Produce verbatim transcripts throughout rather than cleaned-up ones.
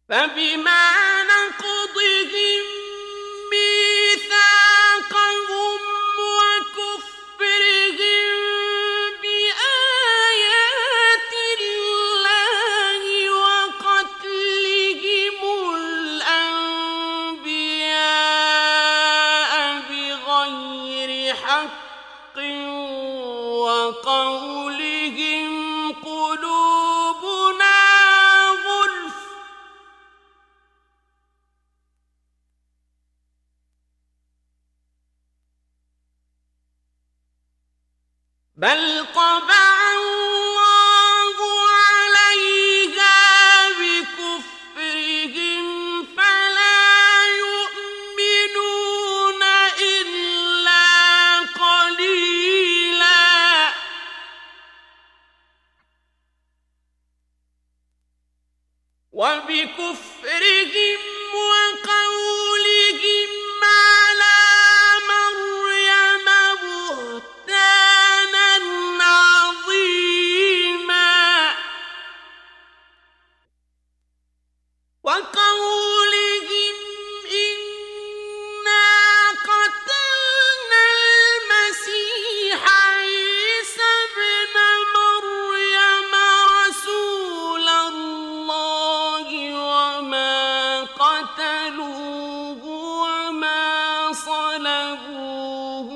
فبما نقضهم ميثاقهم وكفرهم بآيات الله وقتلهم الأنبياء بغير حق وقولهم قلوبنا غلف بل طبع الله عليها بكفرهم فلا يؤمنون إلا قليلا وبكفرهم وقولهم على مريم بهتانا عظيما وقولهم إنا قتلنا المسيح عيسى ابن مريم رسول الله وما قتلوه وما صلبوه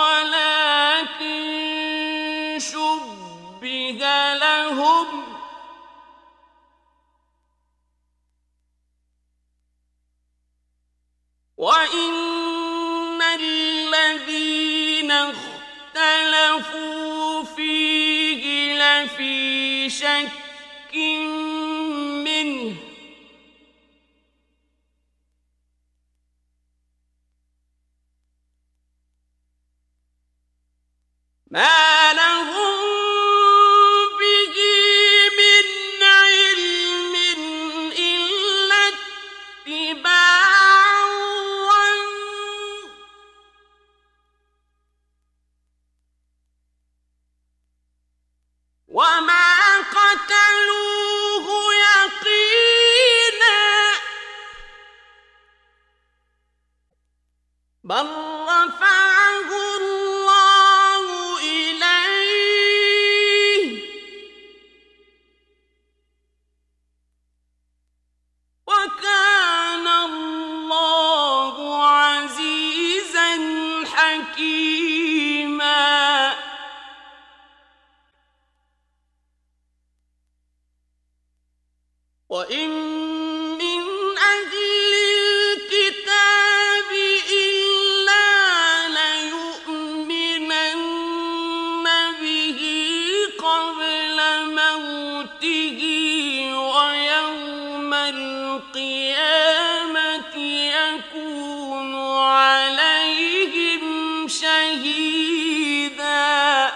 ولكن شبه لهم وإن الذين اختلفوا فيه لفي شك منه ما لهم به من علم إلا اتباع الظن وما قتلوه يقينا بل رفعه الله إليه وكان الله عزيزا حكيما وإن من أهل الكتاب إلا ليؤمنن به قبل موته ويوم القيامة يكون عليهم شهيدا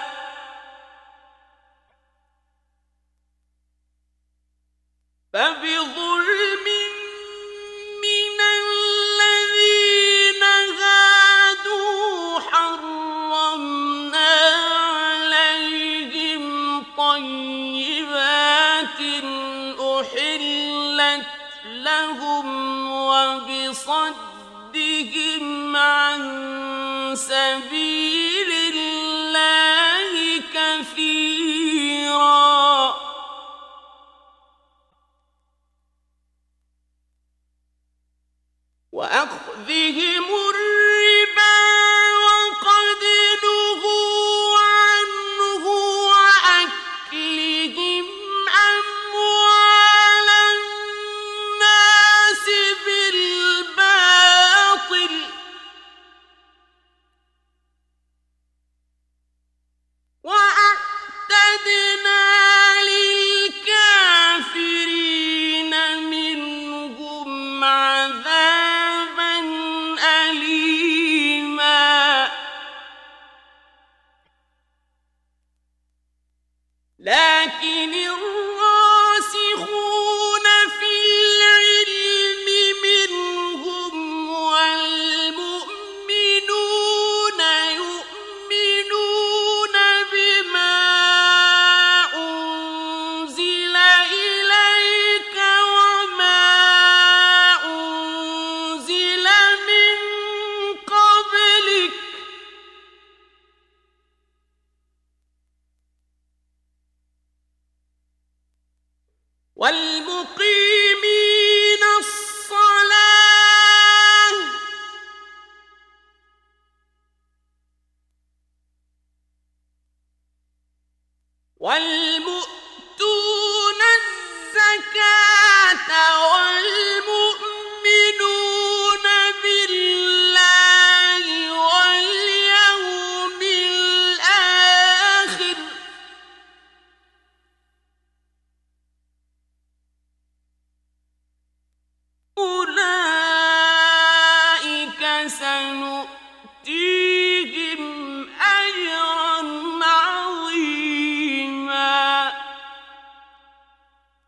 فبظلم من الذين هادوا حرمنا عليهم طيبات أحلت لهم وبصدهم عن سبيل الله كثيرا وأخذهم الربا وقد نهوا عنه وأكلهم أموال الناس بالباطل وأعتدنا للكافرين منهم عذابا أليما لكن